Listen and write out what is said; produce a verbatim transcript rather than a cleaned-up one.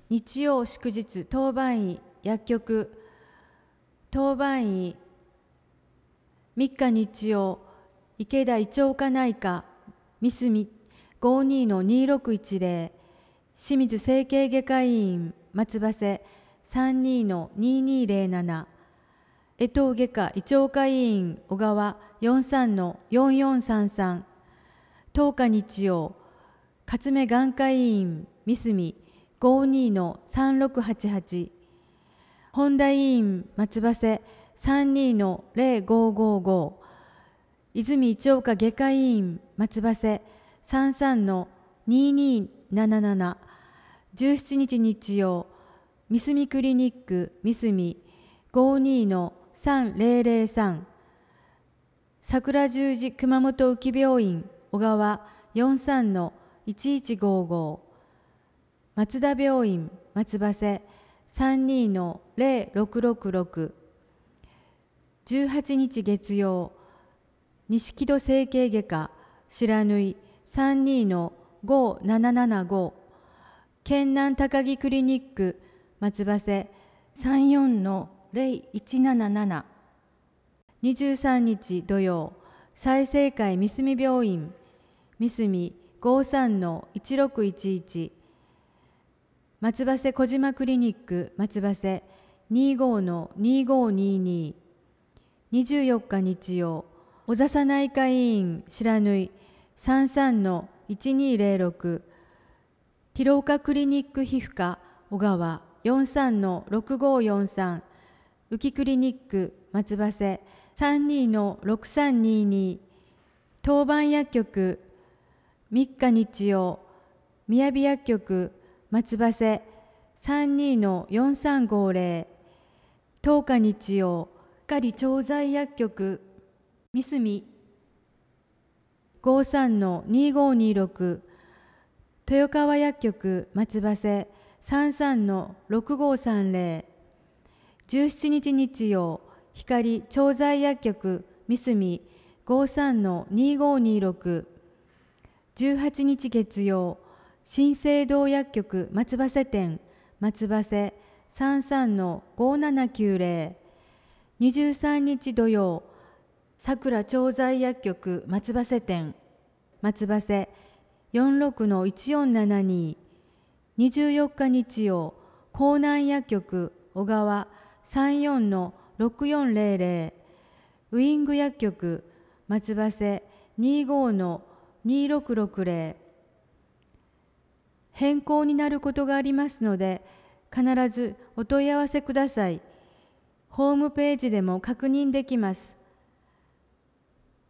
日曜祝日当番医薬局当番医みっか日曜池田胃腸科内科三隅 ごじゅうにのにろくいちゼロ 清水整形外科医院松葉瀬 さんじゅうにのににゼロなな 江藤外科胃腸科医院小川 よんじゅうさんのよんよんさんさん とおか日曜勝目眼科医院三隅 ごじゅうにのさんろくはちはち 本田医院松葉瀬 さんじゅうにのゼロごごご 泉胃腸科外科医院松葉瀬 さんじゅうさんのにになななな じゅうしちにち日曜三隅クリニック三隅 ごじゅうにのさんぜろぜろさん 桜十字熊本浮病院小川 よんじゅうさんのいちいちごご 松田病院松葉瀬 さんじゅうにのゼロろくろくろく じゅうはちにち月曜錦戸整形外科白縫 さんじゅうにのごななななご 県南高木クリニック松葉瀬 さんじゅうよんのゼロいちなななな にじゅうさんにち土曜済生会三隅病院三隅 ごじゅうさんのいちろくいちいち 松葉瀬小島クリニック松葉瀬 にじゅうごのにごにに にじゅうよっか日曜小笹内科医院白縫 さんじゅうさんのいちにゼロろく 広岡クリニック皮膚科小川 よんじゅうさんのろくごよんさん 浮クリニック松葉瀬 さんじゅうにのろくさんにに 当番薬局みっか日曜雅薬局松葉瀬 さんじゅうにのよんさんごゼロ とおか日曜光調剤薬局三隅 ごじゅうさんのにごにろく 豊川薬局松葉瀬 さんじゅうさんのろくごさんゼロ じゅうしちにち日曜光調剤薬局三隅 ごじゅうさんのにごにろく じゅうはちにち月曜新生堂薬局松葉瀬店松葉瀬 さんじゅうさんのごななきゅうゼロ にじゅうさんにち土曜さくら調剤薬局松葉瀬店松葉瀬 よんじゅうろくのいちよんななに にじゅうよっか日曜江南薬局小川 さんじゅうよんのろくよんゼロゼロ ウィング薬局松葉瀬 にじゅうごのにろくろくゼロ 変更になることがありますので必ずお問い合わせください。ホームページでも確認できます。